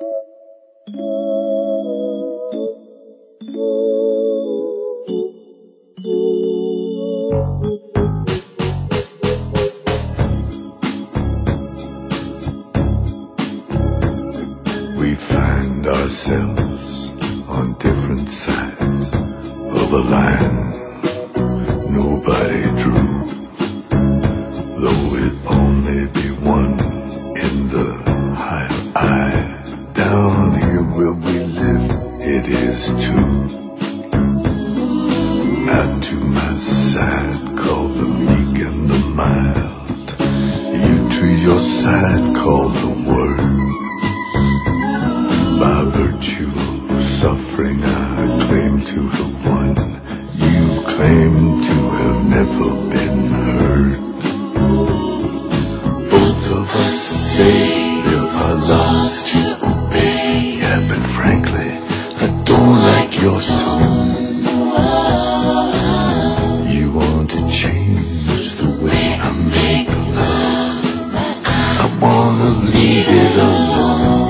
We find ourselves on different sides of a line nobody drew, though it only be one in the higher eye. Down here where we live, it is two. Out to my side, call the meek and the mild. You to your side, call the word. By virtue of suffering, I claim to have won. You claim to have never been heard. Both of us say there are laws to obey. Yeah, but frankly, I don't like your tone. You want to change the way I make love. I wanna leave it alone.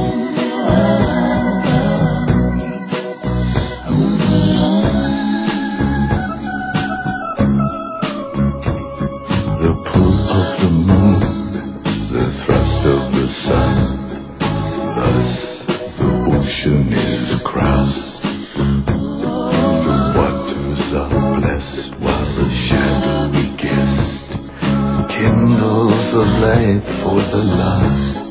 The pull of the moon, the thrust of the sun, thus the ocean is crossed. The waters are blessed while the shadowy guest kindles a light for the lost.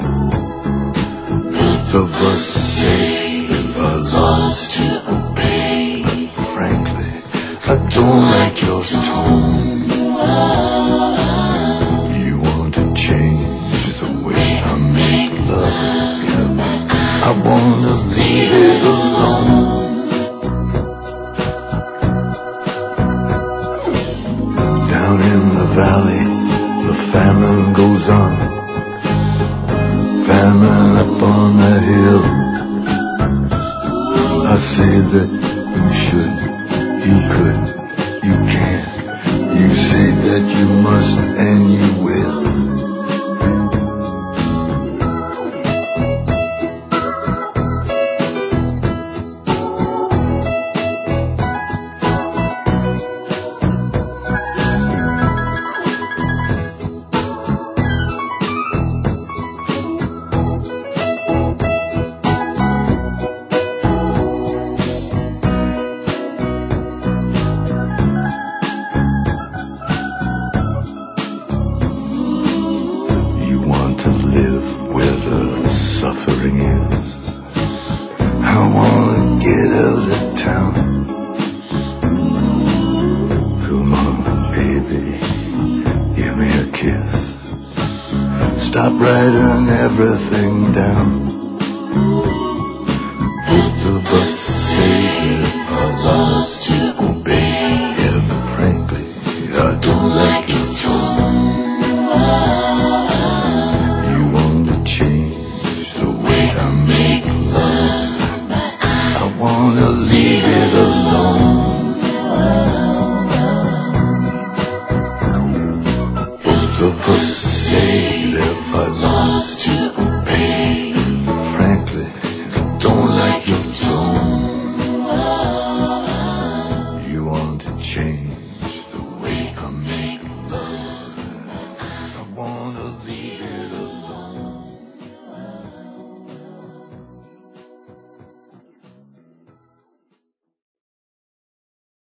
Both of us say there are laws to obey, but frankly, I don't like your tone. You want to change the way I make love, yeah. I wanna leave it alone. Down in the valley, the famine goes on. Famine up on the hill. I say that you should, you could, you can. You say that you must and you will. Stop writing everything down. Both of us say there are laws to obey. Yeah, but frankly, I don't like your tone. You want to change the way I make